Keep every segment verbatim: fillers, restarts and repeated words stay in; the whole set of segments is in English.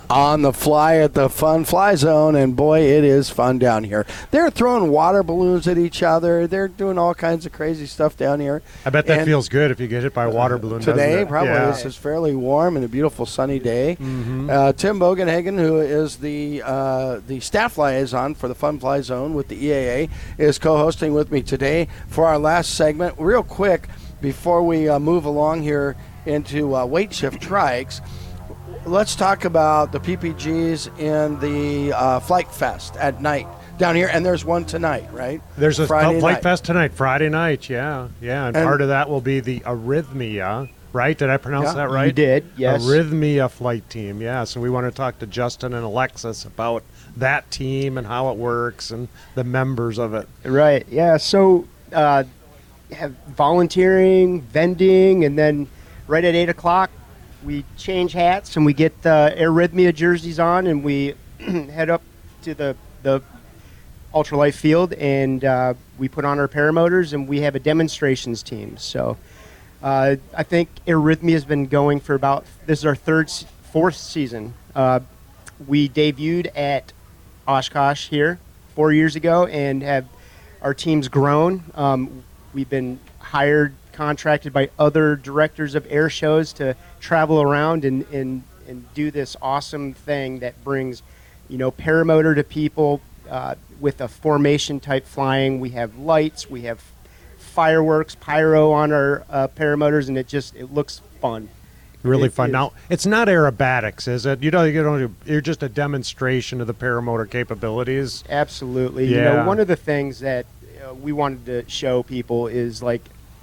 on the fly at the Fun Fly Zone, and boy, it is fun down here. They're throwing water balloons at each other. They're doing all kinds of crazy stuff down here. I bet that and feels good if you get hit by a water balloon. Today, probably. Yeah. This is fairly warm and a beautiful sunny day. Mm-hmm. Uh, Tim Bogenhagen, who is the uh, the staff liaison for the Fun Fly Zone with the E A A, is co-hosting with me today for our last segment. Real quick, before we uh, move along here into uh, weight shift trikes, let's talk about the P P Gs in the uh, Flight Fest at night down here, and there's one tonight, right? There's a Friday Flight night. Fest tonight, Friday night, yeah. Yeah, and, And- part of that will be the Arrhythmia, right? Did I pronounce Yeah. that right? You did, yes. Arrhythmia flight team, yeah. So we want to talk to Justin and Alexis about that team and how it works and the members of it. Right, yeah. So uh, have volunteering, vending, and then right at eight o'clock, we change hats and we get the Arrhythmia jerseys on, and we head up to the the ultralight field, and uh, we put on our paramotors, and we have a demonstrations team. So uh, I think Arrhythmia has been going for about, this is our third, se- fourth season. Uh, we debuted at Oshkosh here four years ago, and have our team's grown. Um, we've been hired, contracted by other directors of air shows to travel around and, and, and do this awesome thing that brings, you know, paramotor to people uh, with a formation type flying. We have lights, we have fireworks, pyro on our uh, paramotors, and it just, it looks fun. Really It fun. is. Now, it's not aerobatics, is it? You don't, you don't, you're just a demonstration of the paramotor capabilities. Absolutely. You Yeah. know, one of the things that uh, we wanted to show people is like,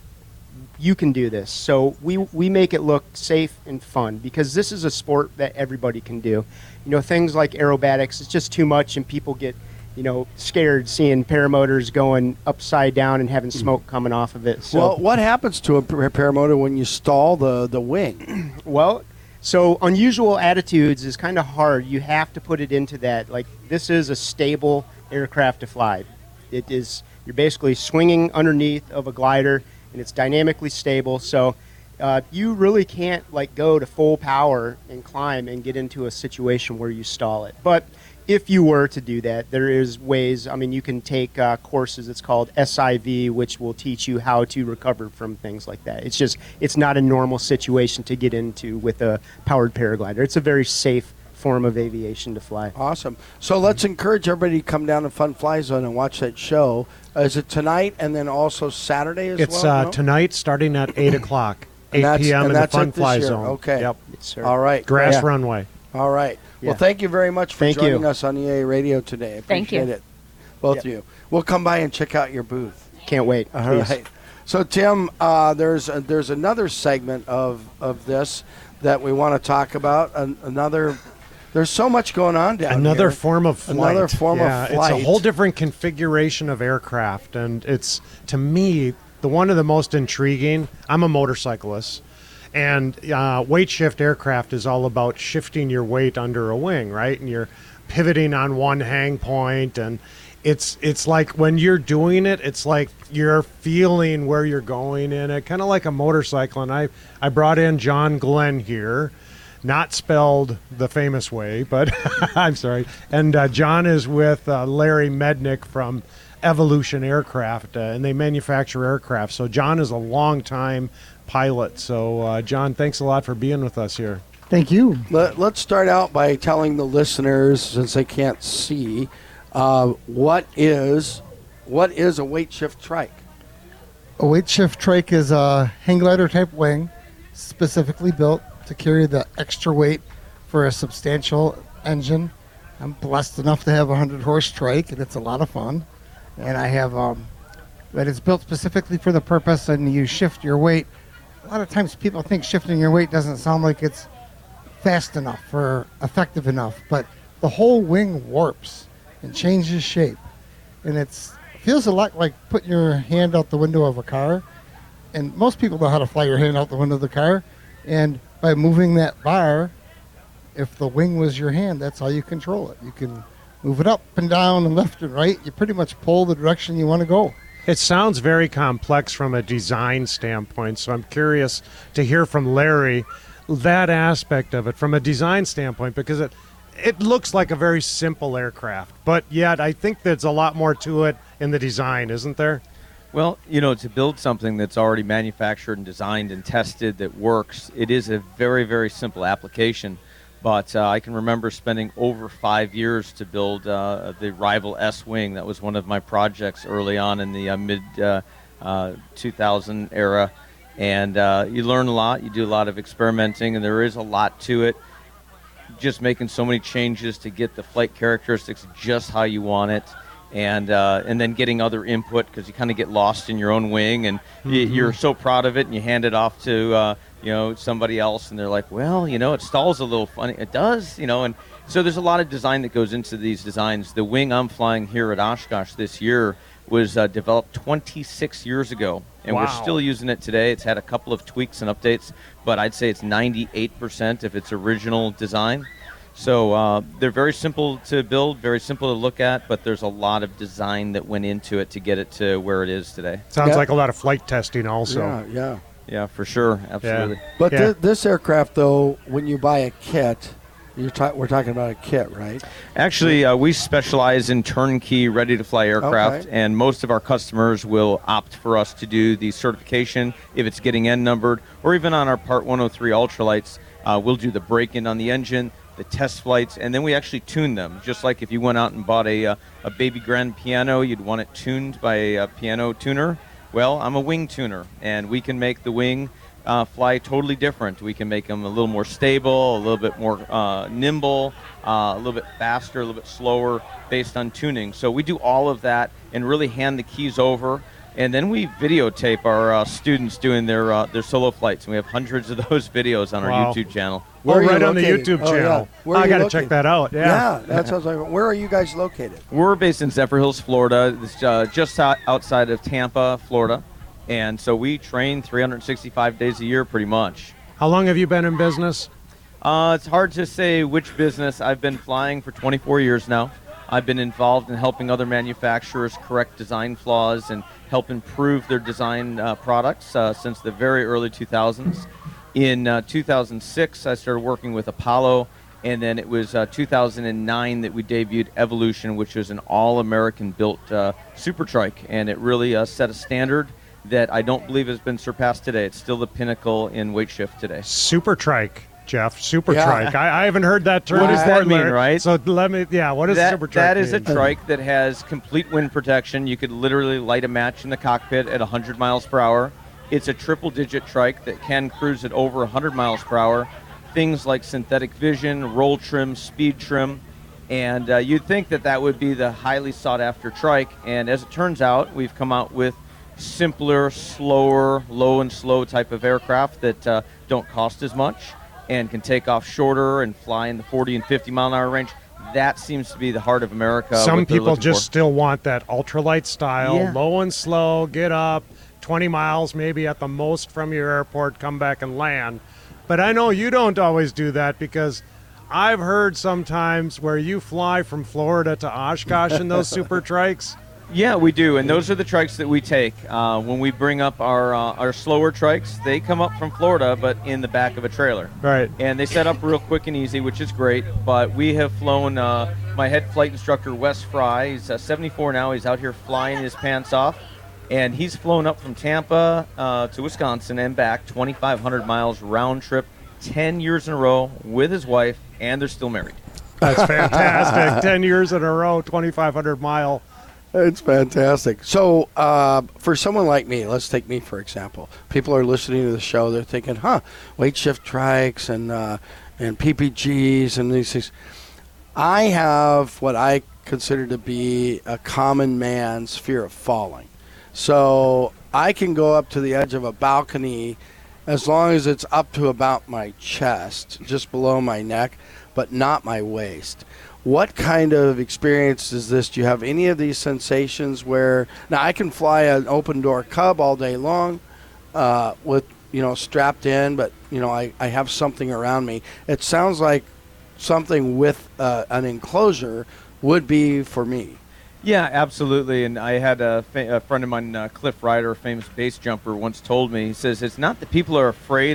you can do this. So we we make it look safe and fun, because this is a sport that everybody can do. You know, things like aerobatics, it's just too much, and people get, you know, scared seeing paramotors going upside down and having smoke coming off of it. So, Well, what happens to a par- paramotor when you stall the, the wing? Well, so unusual attitudes is kind of hard. You have to put it into that. Like, this is a stable aircraft to fly. It is, you're basically swinging underneath of a glider, and it's dynamically stable. So uh, you really can't like go to full power and climb and get into a situation where you stall it. But if you were to do that, there is ways. I mean, you can take uh, courses. It's called S I V, which will teach you how to recover from things like that. It's just, it's not a normal situation to get into with a powered paraglider. It's a very safe form of aviation to fly. Awesome. So let's encourage everybody to come down to Fun Fly Zone and watch that show. Uh, is it tonight and then also Saturday as It's well? uh, No? tonight, starting at eight o'clock, And eight that's- p.m. and in the that's Fun it this Fly year. Zone. Okay. Yep. Yes, sir. All right. Grass Yeah. runway. All right. Well, Yeah. thank you very much for Thank joining you. us on E A Radio today. I Thank you. appreciate it. Both Yeah. of you. We'll come by and check out your booth. Can't wait. All Please. right. So, Tim, uh, there's a, there's another segment of, of this that we want to talk about. An, another, there's so much going on down Another here. form of flight. Another form of yeah, flight. It's a whole different configuration of aircraft, and it's, to me, the one of the most intriguing. I'm a motorcyclist, and uh, weight shift aircraft is all about shifting your weight under a wing, right? And you're pivoting on one hang point, and it's it's like when you're doing it, it's like you're feeling where you're going in it, kind of like a motorcycle. And I, I brought in John Glenn here. Not spelled the famous way, but I'm sorry. And uh, John is with uh, Larry Mednick from Evolution Aircraft, uh, and they manufacture aircraft. So John is a long-time pilot. So, uh, John, thanks a lot for being with us here. Thank you. Let, let's start out by telling the listeners, since they can't see, uh, what is what is a weight shift trike? A weight shift trike is a hang glider type wing, specifically built to carry the extra weight for a substantial engine. I'm blessed enough to have a hundred horse trike, and it's a lot of fun. And I have, um, but it's built specifically for the purpose, and you shift your weight. A lot of times people think shifting your weight doesn't sound like it's fast enough or effective enough, but the whole wing warps and changes shape. And it's feels a lot like putting your hand out the window of a car. And most people know how to fly your hand out the window of the car. And by moving that bar, if the wing was your hand, that's how you control it. You can move it up and down and left and right. You pretty much pull the direction you want to go. It sounds very complex from a design standpoint, so I'm curious to hear from Larry. that aspect of it from a design standpoint, because it it looks like a very simple aircraft, but yet I think there's a lot more to it in the design, isn't there? Well, you know, to build something that's already manufactured and designed and tested that works, it is a very, very simple application. But uh, I can remember spending over five years to build uh, the Rival S-Wing. That was one of my projects early on in the uh, mid uh, uh, two thousand era. And uh, you learn a lot. You do a lot of experimenting, and there is a lot to it. Just making so many changes to get the flight characteristics just how you want it. And uh, and then getting other input, because you kind of get lost in your own wing, and mm-hmm. y- you're so proud of it, and you hand it off to uh, you know somebody else, and they're like, well, you know, it stalls a little funny. It does, you know, and so there's a lot of design that goes into these designs. The wing I'm flying here at Oshkosh this year was uh, developed twenty-six years ago, and wow. we're still using it today. It's had a couple of tweaks and updates, but I'd say it's ninety-eight percent of its original design. So uh, they're very simple to build, very simple to look at, but there's a lot of design that went into it to get it to where it is today. Sounds yeah. like a lot of flight testing also. Yeah, yeah. Yeah, for sure. Absolutely. Yeah. But Yeah. thi- this aircraft, though, when you buy a kit, you're ta- we're talking about a kit, right? Actually, uh, we specialize in turnkey, ready-to-fly aircraft, Okay. and most of our customers will opt for us to do the certification if it's getting N-numbered, or even on our Part one oh three ultralights, uh, we'll do the break-in on the engine, the test flights, and then we actually tune them. Just like if you went out and bought a, uh, a baby grand piano, you'd want it tuned by a, a piano tuner. Well, I'm a wing tuner, and we can make the wing uh, fly totally different. We can make them a little more stable, a little bit more uh, nimble, uh, a little bit faster, a little bit slower based on tuning. So we do all of that and really hand the keys over. And then we videotape our uh, students doing their uh, their solo flights. And we have hundreds of those videos on our Wow. YouTube channel. Where Well, are you right on the located? YouTube Oh, yeah. channel. Where are I you got to located? check that out. Yeah. Yeah, that sounds like. Where are you guys located? We're based in Zephyr Hills, Florida. It's uh, just out- outside of Tampa, Florida. And so we train three hundred sixty-five days a year pretty much. How long have you been in business? Uh, it's hard to say which business. I've been flying for twenty-four years now. I've been involved in helping other manufacturers correct design flaws and help improve their design uh, products uh, since the very early two thousands. In uh, two thousand six, I started working with Apollo, and then it was uh, two thousand nine that we debuted Evolution, which was an all-American built uh, super trike, and it really uh, set a standard that I don't believe has been surpassed today. It's still the pinnacle in weight shift today. Super trike, Jeff. Super Yeah. trike. I, I haven't heard that term What does before, that mean, Larry. right? So let me, yeah, what does that, super trike that is a mean? trike that has complete wind protection. You could literally light a match in the cockpit at one hundred miles per hour. It's a triple-digit trike that can cruise at over one hundred miles per hour. Things like synthetic vision, roll trim, speed trim, and uh, you'd think that that would be the highly sought-after trike. And as it turns out, we've come out with simpler, slower, low and slow type of aircraft that uh, don't cost as much and can take off shorter and fly in the forty and fifty mile an hour range. That seems to be the heart of America. Some what they're people looking just for. still want that ultralight style, Yeah. low and slow, get up, twenty miles maybe at the most from your airport, come back and land. But I know you don't always do that, because I've heard sometimes where you fly from Florida to Oshkosh in those super trikes. Yeah, we do, and those are the trikes that we take. Uh, when we bring up our uh, our slower trikes, they come up from Florida, but in the back of a trailer. Right. And they set up real quick and easy, which is great. But we have flown, uh, my head flight instructor, Wes Fry, he's uh, seventy-four now. He's out here flying his pants off. And he's flown up from Tampa uh, to Wisconsin and back, twenty-five hundred miles round trip, ten years in a row with his wife, and they're still married. That's fantastic. ten years in a row, twenty-five hundred mile. It's fantastic. So, uh, for someone like me, let's take me for example. People are listening to the show. They're thinking, "Huh, weight shift trikes and uh, and P P Gs and these things." I have what I consider to be a common man's fear of falling. So I can go up to the edge of a balcony as long as it's up to about my chest, just below my neck, but not my waist. What kind of experience is this? Do you have any of these sensations where now I can fly an open door Cub all day long uh, with, you know, strapped in, but, you know, I, I have something around me. It sounds like something with uh, an enclosure would be for me. Yeah, absolutely. And I had a, fa- a friend of mine, uh, Cliff Ryder, a famous base jumper, once told me, he says, it's not that people are afraid of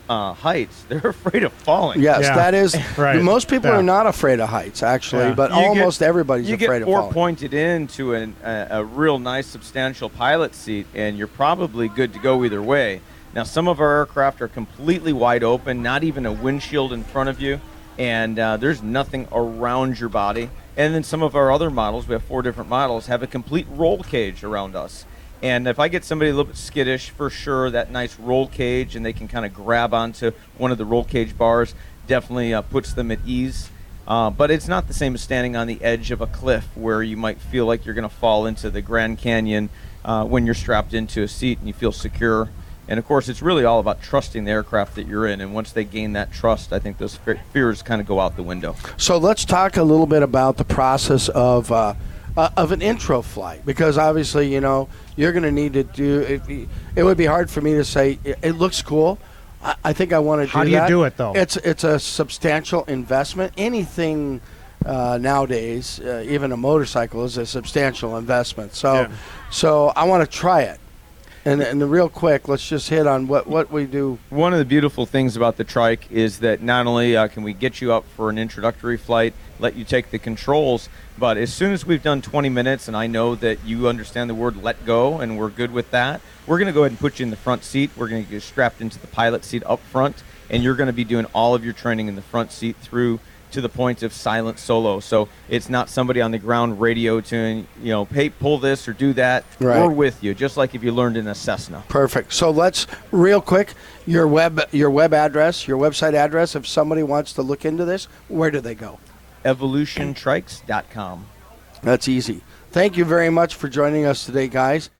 uh, heights, they're afraid of falling. Yes, Yeah. that is. Right. Most people Yeah. are not afraid of heights, actually, Yeah. but You get- almost everybody's you afraid get of four falling. pointed into an, a, a real nice substantial pilot seat, and you're probably good to go either way. Now, some of our aircraft are completely wide open, not even a windshield in front of you, and uh, there's nothing around your body. And then some of our other models, we have four different models, have a complete roll cage around us. And if I get somebody a little bit skittish, for sure, that nice roll cage, and they can kind of grab onto one of the roll cage bars, definitely uh, puts them at ease. Uh, but it's not the same as standing on the edge of a cliff where you might feel like you're going to fall into the Grand Canyon uh, when you're strapped into a seat and you feel secure. And of course, it's really all about trusting the aircraft that you're in. And once they gain that trust, I think those fe- fears kind of go out the window. So let's talk a little bit about the process of uh, uh, of an intro flight, because obviously, you know, you're going to need to do. It, it would be hard for me to say it, it looks cool. I, I think I want to do that. How do you do it, though? It's it's a substantial investment. Anything uh, nowadays, uh, even a motorcycle, is a substantial investment. So, Yeah. so I want to try it. And, and the real quick, let's just hit on what, what we do. One of the beautiful things about the trike is that not only uh, can we get you up for an introductory flight, let you take the controls, but as soon as we've done twenty minutes and I know that you understand the word let go and we're good with that, we're going to go ahead and put you in the front seat. We're going to get strapped into the pilot seat up front, and you're going to be doing all of your training in the front seat through to the point of silent solo. So it's not somebody on the ground radio to, you know, hey, pull this or do that. Right. We're with you, just like if you learned in a Cessna. Perfect. So let's real quick your web your web address, your website address. If somebody wants to look into this, where do they go? evolution trikes dot com. That's easy. Thank you very much for joining us today, guys.